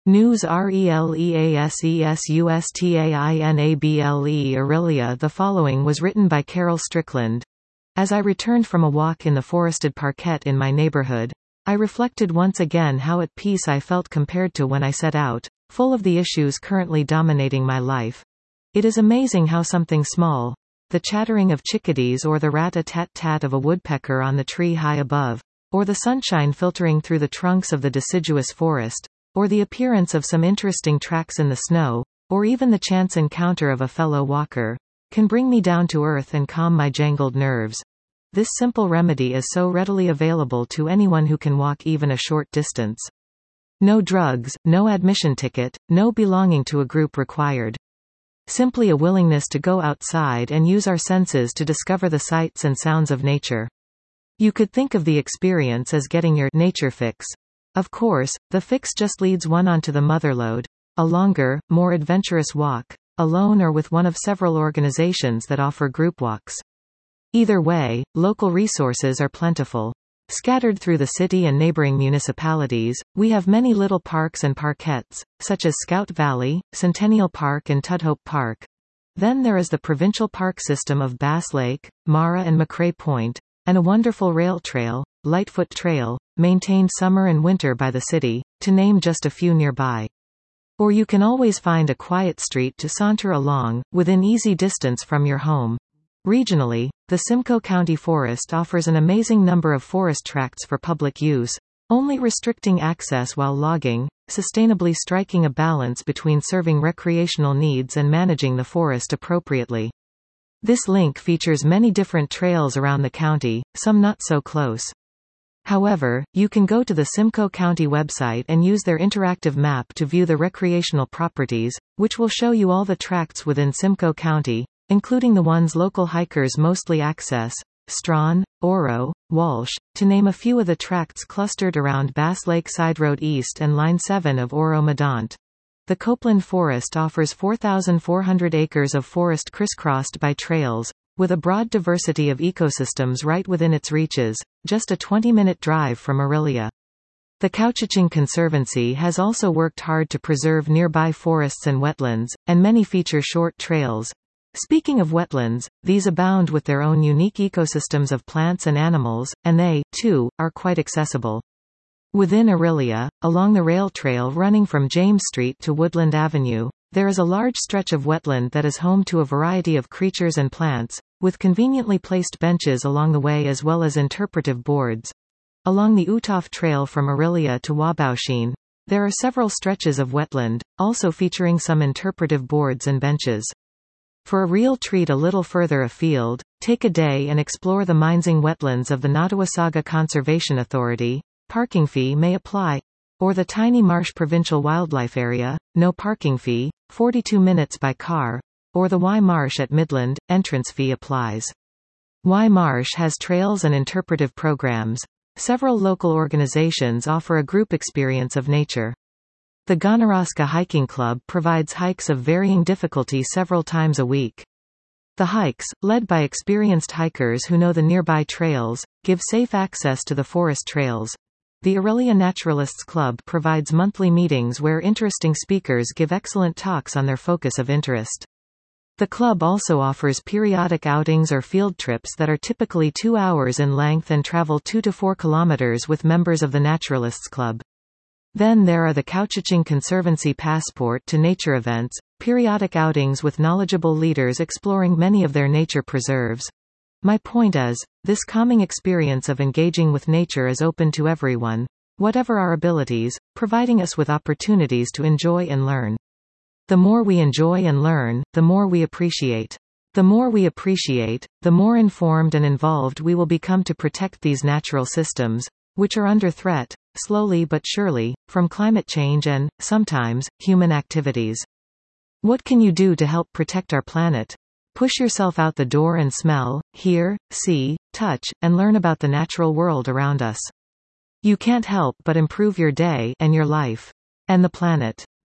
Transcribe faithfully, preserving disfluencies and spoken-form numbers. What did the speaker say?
News RELEASESUSTAINABLE Aurelia. The following was written by Carol Strickland. As I returned from a walk in the forested parquet in my neighborhood, I reflected once again how at peace I felt compared to when I set out, full of the issues currently dominating my life. It is amazing how something small, the chattering of chickadees or the rat-a-tat-tat of a woodpecker on the tree high above, or the sunshine filtering through the trunks of the deciduous forest, or the appearance of some interesting tracks in the snow, or even the chance encounter of a fellow walker, can bring me down to earth and calm my jangled nerves. This simple remedy is so readily available to anyone who can walk even a short distance. No drugs, no admission ticket, no belonging to a group required. Simply a willingness to go outside and use our senses to discover the sights and sounds of nature. You could think of the experience as getting your nature fix. Of course, the fix just leads one onto the motherlode, a longer, more adventurous walk, alone or with one of several organizations that offer group walks. Either way, local resources are plentiful. Scattered through the city and neighboring municipalities, we have many little parks and parquets, such as Scout Valley, Centennial Park and Tudhope Park. Then there is the provincial park system of Bass Lake, Mara and McRae Point, and a wonderful rail trail, Lightfoot Trail, maintained summer and winter by the city, to name just a few nearby. Or you can always find a quiet street to saunter along, within easy distance from your home. Regionally, the Simcoe County Forest offers an amazing number of forest tracts for public use, only restricting access while logging, sustainably striking a balance between serving recreational needs and managing the forest appropriately. This link features many different trails around the county, some not so close. However, you can go to the Simcoe County website and use their interactive map to view the recreational properties, which will show you all the tracts within Simcoe County, including the ones local hikers mostly access, Strawn, Oro, Walsh, to name a few of the tracts clustered around Bass Lake Side Road East and Line seven of Oro-Medonte. The Copeland Forest offers four thousand four hundred acres of forest crisscrossed by trails, with a broad diversity of ecosystems right within its reaches, just a twenty-minute drive from Aurelia. The Couchiching Conservancy has also worked hard to preserve nearby forests and wetlands, and many feature short trails. Speaking of wetlands, these abound with their own unique ecosystems of plants and animals, and they, too, are quite accessible. Within Aurelia, along the rail trail running from James Street to Woodland Avenue, there is a large stretch of wetland that is home to a variety of creatures and plants, with conveniently placed benches along the way as well as interpretive boards. Along the Uthoff Trail from Aurelia to Wabauchene, there are several stretches of wetland, also featuring some interpretive boards and benches. For a real treat a little further afield, take a day and explore the Minesing wetlands of the Nottawasaga Conservation Authority. Parking fee may apply. Or the Tiny Marsh Provincial Wildlife Area, no parking fee, forty-two minutes by car. Or the Y Marsh at Midland, entrance fee applies. Y Marsh has trails and interpretive programs. Several local organizations offer a group experience of nature. The Gonorosca Hiking Club provides hikes of varying difficulty several times a week. The hikes, led by experienced hikers who know the nearby trails, give safe access to the forest trails. The Aurelia Naturalists Club provides monthly meetings where interesting speakers give excellent talks on their focus of interest. The club also offers periodic outings or field trips that are typically two hours in length and travel two to four kilometers with members of the Naturalists Club. Then there are the Couchiching Conservancy Passport to Nature events, periodic outings with knowledgeable leaders exploring many of their nature preserves. My point is, this calming experience of engaging with nature is open to everyone, whatever our abilities, providing us with opportunities to enjoy and learn. The more we enjoy and learn, the more we appreciate. The more we appreciate, the more informed and involved we will become to protect these natural systems, which are under threat, slowly but surely, from climate change and, sometimes, human activities. What can you do to help protect our planet? Push yourself out the door and smell, hear, see, touch, and learn about the natural world around us. You can't help but improve your day and your life. And the planet.